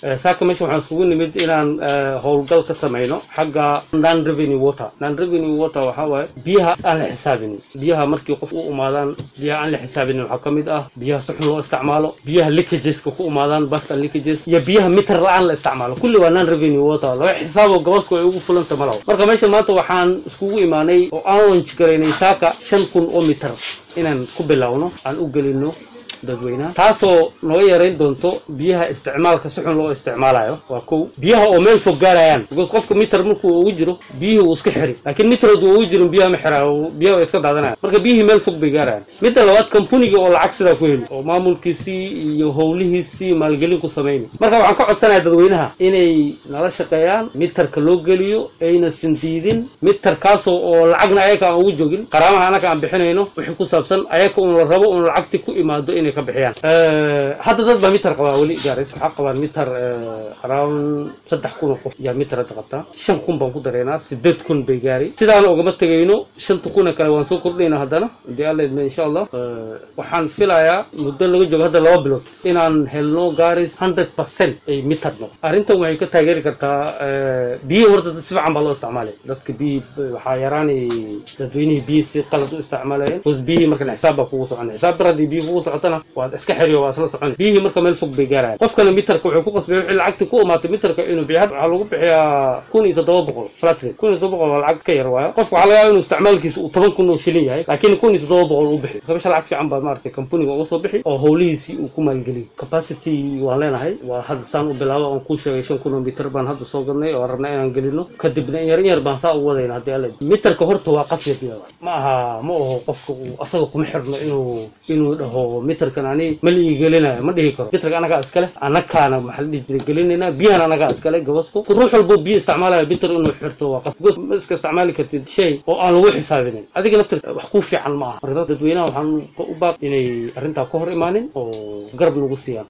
saaka meesha waxaan isugu nimid inaan howlgal ka samayno xagga non revenue water waxa waaye biyaha aan la xisaabinin biyaha markii qof u umaadaan biyaha aan la xisaabinin waxa kamid ah biyaha si xun loo isticmaalo biyaha leakages ku umaadaan basta leakages iyo biyaha mitar la'aan la isticmaalo kulli waa non revenue water laga xisaabo gobosku ay ugu fulanta malaw marka meesha maanta waxaan iskugu imaanay oo aan launch gareynay saaka 5,000 oo mitar inaan ku bilowno aan u gelino dadweynaha taasoo noo yareyn doonto biyaha isticmaalka si xun loo isticmaalayo waa kow biyaha oo meel fog gaarayaan because qofka mitar markuu ugu jiro biyihii uu iska xiri laakiin mitaradu ugu jiro biyaha ma xiraayo biyaha way iska daadanayaan marka biyihii meel fog bay gaarayaan midda labaad companiga oo lacag sidaa ku heli oo maamulkiisii iyo howlihiisii maalgelin ku sameynay marka waxaan ka codsanayaa dadweynaha inay nala shaqeeyaan mitarka loo geliyo ayna sindiidin mitarkaasoo oo lacagna ayaka aan ugu joogin qaraamaha anaka aan bixinayno wixii ku saabsan ayaka un la rabo un lacagti ku imaado inay ka bixiyaan hadda dad baa mitar qabaa weli gaaris waxaa qabaan mitar around 3,000 qof yaa mitar hadda qabtaa 5,000 baan ku dareynaa 8,000 bay gaari sidaan ugama tegayno 5,000 kale waan soo kordhaynaa haddana hadii alla idmo insha allah waxaan filayaa muddo laga joogo hadda 2 bilood inaan helno gaaris 100% ay mitar noqo arrintan waxay ka taageeri kartaa biyo horta si fiican baa loo isticmaalay dadka biyo waxaa yaraanay dadweynihii biyo si qalad u isticmaalayeen bas biyo marka xisaab baa kugu soconay xisaab baradii biyo kugu socotana waad iska xiriyo waa isla socon biyo marka meel fog bay gaarayaan qofkana mitarka wuxuu ku qasbay wixii lacagta ku umaatay mitarka inuu biyo waxa lagu bixiyaa 1,700 flat rate 1,700 waa lacag ka yar waayo qofku waxa laga yaabaa inuu isticmaalkiisa uu 10,000 oo shilin yahay laakiin 1,700 u bixi kabasha lacag fiican baa maartay company uga soo bixi oo howlihiisii uu ku maalgeliyo capacity waan leenahay waa hadda saan u bilaabo aan ku sheegay 5,000 mitar baan hadda soo gadnay oo rabnaa inaan gelino kadibna yar baan saa u wadayna hadii alla mitarka horta waa qasbi ma aha qofku asaga kuma xirno inuu dhaho mitarkan ani ma lii gelinayo ma dhihi karo mitarka anaga iskale anakaana maxal dhijir gelinayna biyahan anaga iskale gabasku ruux walbo biyo isticmaalayo mitar inuu xirto waa qasbi ma iska isticmaali kartid shay oo aan lagu xisaabinin adiga naftirka wax ku fiican ma aha marka dadweynaha waxaan u baaq inay arrinta ka hor imaanin oo garab nagu siiyaan